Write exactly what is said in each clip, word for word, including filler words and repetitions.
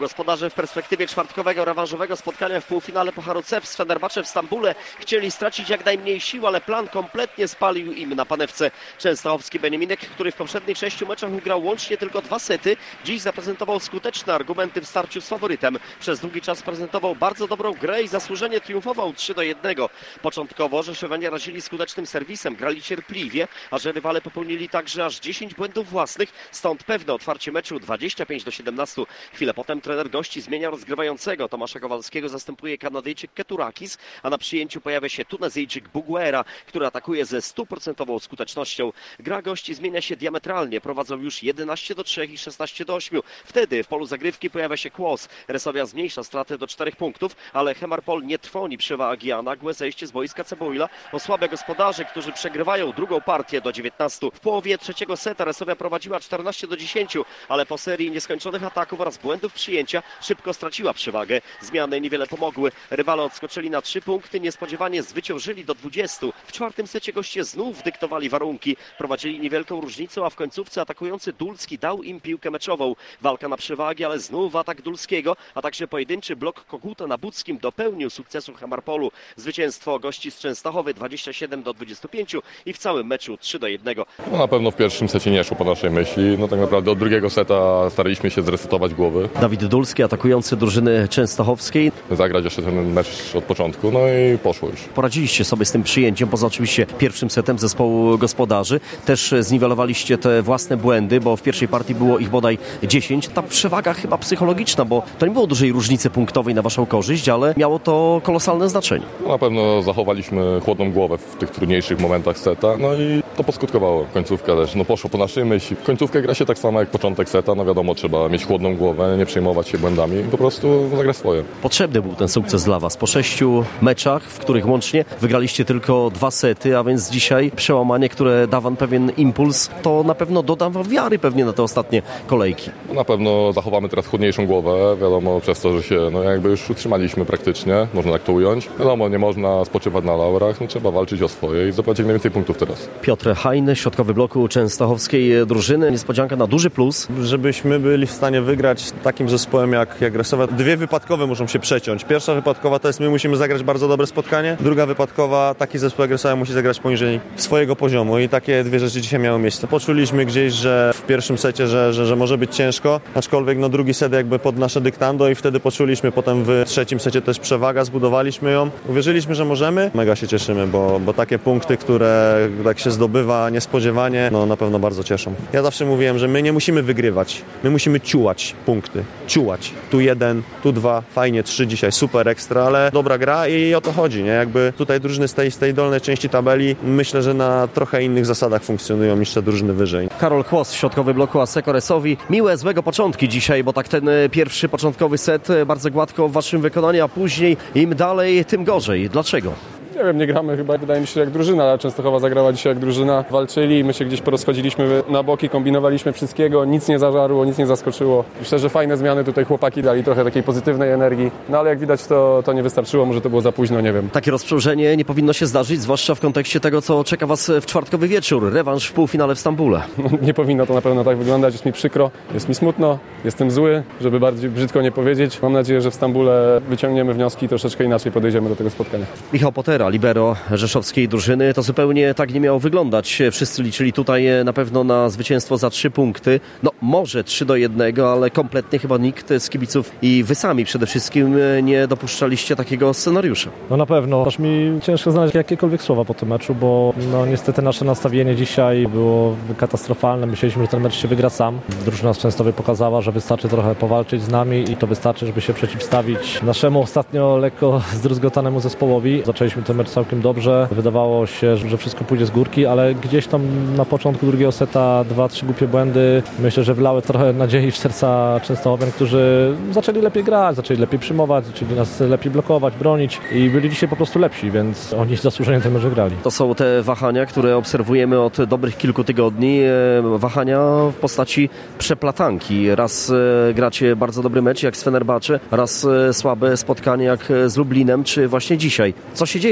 Gospodarze w perspektywie czwartkowego, rewanżowego spotkania w półfinale Pucharu C E F z Fenerbahce w Stambule chcieli stracić jak najmniej sił, ale plan kompletnie spalił im na panewce. Częstochowski Beniaminek, który w poprzednich sześciu meczach ugrał łącznie tylko dwa sety, dziś zaprezentował skuteczne argumenty w starciu z faworytem. Przez długi czas prezentował bardzo dobrą grę i zasłużenie triumfował trzy do jednego. Początkowo Rzeszowianie razili skutecznym serwisem, grali cierpliwie, a że rywale popełnili także aż dziesięć błędów własnych, stąd pewne otwarcie meczu dwadzieścia pięć do siedemnastu. Chwilę potem trener gości zmienia rozgrywającego. Tomasza Kowalskiego zastępuje Kanadyjczyk Keturakis, a na przyjęciu pojawia się Tunezyjczyk Buguera, który atakuje ze stuprocentową skutecznością. Gra gości zmienia się diametralnie. Prowadzą już jedenaście do trzech i szesnaście do ośmiu. Wtedy w polu zagrywki pojawia się Kłos. Resowia zmniejsza stratę do czterech punktów, ale Hemarpol nie trwoni przewagi, a nagłe zejście z boiska Ceboila osłabia gospodarzy, którzy przegrywają drugą partię do dziewiętnastu. W połowie trzeciego seta Resowia prowadziła czternaście do dziesięciu, ale po serii nieskończonych ataków oraz błędów przyjęcia szybko straciła przewagę. Zmiany niewiele pomogły. Rywale odskoczyli na trzy punkty, niespodziewanie zwyciężyli do dwudziestu. W czwartym secie goście znów dyktowali warunki. Prowadzili niewielką różnicą, a w końcówce atakujący Dulski dał im piłkę meczową. Walka na przewagi, ale znów atak Dulskiego, a także pojedynczy blok Koguta na Budzkim dopełnił sukcesu Hemarpolu. Zwycięstwo gości z Częstochowy dwadzieścia siedem do dwudziestu pięciu i w całym meczu trzy do jednego. No na pewno w pierwszym secie nie szło po naszej myśli. No tak naprawdę od drugiego seta staraliśmy się zresetować głowy. Dawid Dulski, atakujący drużyny częstochowskiej. Zagrać jeszcze ten mecz od początku, no i poszło już. Poradziliście sobie z tym przyjęciem, poza oczywiście pierwszym setem zespołu gospodarzy. Też zniwelowaliście te własne błędy, bo w pierwszej partii było ich bodaj dziesięć. Ta przewaga chyba psychologiczna, bo to nie było dużej różnicy punktowej na waszą korzyść, ale miało to kolosalne znaczenie. No na pewno zachowaliśmy chłodną głowę w tych trudniejszych momentach seta, no i to poskutkowało. Końcówka też, no poszło po naszej myśli. Końcówkę gra się tak samo jak początek seta, no wiadomo, trzeba mieć chłodną głowę, nie przejmować się błędami i po prostu zagrać swoje. Potrzebny był ten sukces dla was. Po sześciu meczach, w których łącznie wygraliście tylko dwa sety, a więc dzisiaj przełamanie, które da wam pewien impuls, to na pewno doda wam wiary pewnie na te ostatnie kolejki. No na pewno zachowamy teraz chłodniejszą głowę, wiadomo, przez to, że się no jakby już utrzymaliśmy praktycznie, można tak to ująć. Wiadomo, nie można spoczywać na laurach, no trzeba walczyć o swoje i zdobywać jak najwięcej punktów teraz. Piotr Hajny, środkowy bloku częstochowskiej drużyny. Niespodzianka na duży plus. Żebyśmy byli w stanie wygrać takim zespołem jak, jak Resowia. Dwie wypadkowe muszą się przeciąć. Pierwsza wypadkowa to jest my musimy zagrać bardzo dobre spotkanie. Druga wypadkowa, taki zespół jak Resowia musi zagrać poniżej swojego poziomu i takie dwie rzeczy dzisiaj miały miejsce. Poczuliśmy gdzieś, że w pierwszym secie, że, że, że może być ciężko, aczkolwiek no drugi set jakby pod nasze dyktando i wtedy poczuliśmy potem w trzecim secie też przewaga, zbudowaliśmy ją. Uwierzyliśmy, że możemy. Mega się cieszymy, bo, bo takie punkty, które tak się zdobywa niespodziewanie, no na pewno bardzo cieszą. Ja zawsze mówiłem, że my nie musimy wygrywać, my musimy ciułać punkty. Ciułać. Tu jeden, tu dwa, fajnie, trzy dzisiaj, super, ekstra, ale dobra gra i o to chodzi, nie? Jakby tutaj drużyny z tej, z tej dolnej części tabeli myślę, że na trochę innych zasadach funkcjonują niż te drużyny wyżej. Karol Kłos, środkowy bloku Asseco Resowi. Miłe, złego początki dzisiaj, bo tak ten pierwszy początkowy set bardzo gładko w waszym wykonaniu, a później im dalej, tym gorzej. Dlaczego? Nie wiem, nie gramy chyba, wydaje mi się, jak drużyna, ale Częstochowa zagrała dzisiaj jak drużyna. Walczyli i my się gdzieś porozchodziliśmy na boki, kombinowaliśmy wszystkiego, nic nie zażarło, nic nie zaskoczyło. Myślę, że fajne zmiany tutaj chłopaki dali, trochę takiej pozytywnej energii, no ale jak widać to, to nie wystarczyło, może to było za późno, nie wiem. Takie rozprzążenie nie powinno się zdarzyć, zwłaszcza w kontekście tego, co czeka was w czwartkowy wieczór, rewanż w półfinale w Stambule. No, nie powinno to na pewno tak wyglądać, jest mi przykro, jest mi smutno, jestem zły, żeby bardziej brzydko nie powiedzieć. Mam nadzieję, że w Stambule wyciągniemy wnioski i troszeczkę inaczej podejdziemy do tego spotkania. Michał Potera, libero rzeszowskiej drużyny. To zupełnie tak nie miało wyglądać. Wszyscy liczyli tutaj na pewno na zwycięstwo za trzy punkty. No może trzy do jednego, ale kompletnie chyba nikt z kibiców i wy sami przede wszystkim nie dopuszczaliście takiego scenariusza. No na pewno. Aż mi ciężko znaleźć jakiekolwiek słowa po tym meczu, bo no niestety nasze nastawienie dzisiaj było katastrofalne. Myśleliśmy, że ten mecz się wygra sam. Drużyna z Częstochowy pokazała, że wystarczy trochę powalczyć z nami i to wystarczy, żeby się przeciwstawić naszemu ostatnio lekko zdruzgotanemu zespołowi. Zaczęliśmy ten mecz całkiem dobrze. Wydawało się, że wszystko pójdzie z górki, ale gdzieś tam na początku drugiego seta dwa, trzy głupie błędy. Myślę, że wlały trochę nadziei w serca Częstochowian, którzy zaczęli lepiej grać, zaczęli lepiej przyjmować, zaczęli nas lepiej blokować, bronić i byli dzisiaj po prostu lepsi, więc oni zasłużenie ten mecz wygrali. To są te wahania, które obserwujemy od dobrych kilku tygodni. Wahania w postaci przeplatanki. Raz gracie bardzo dobry mecz jak z Fenerbahce, raz słabe spotkanie jak z Lublinem, czy właśnie dzisiaj. Co się dzieje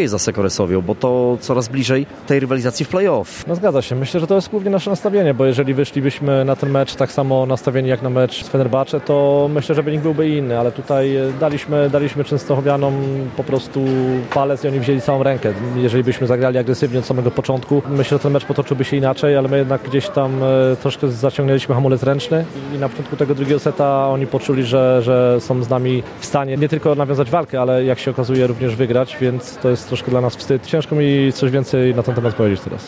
za Sekoresowią, bo to coraz bliżej tej rywalizacji w play-off. No zgadza się. Myślę, że to jest głównie nasze nastawienie, bo jeżeli wyszlibyśmy na ten mecz tak samo nastawieni jak na mecz z Fenerbahce, to myślę, że wynik byłby inny, ale tutaj daliśmy, daliśmy Częstochowianom po prostu palec i oni wzięli całą rękę. Jeżeli byśmy zagrali agresywnie od samego początku, myślę, że ten mecz potoczyłby się inaczej, ale my jednak gdzieś tam e, troszkę zaciągnęliśmy hamulec ręczny i na początku tego drugiego seta oni poczuli, że, że są z nami w stanie nie tylko nawiązać walkę, ale jak się okazuje również wygrać, więc to jest troszkę dla nas wstyd. Ciężko mi coś więcej na ten temat powiedzieć teraz.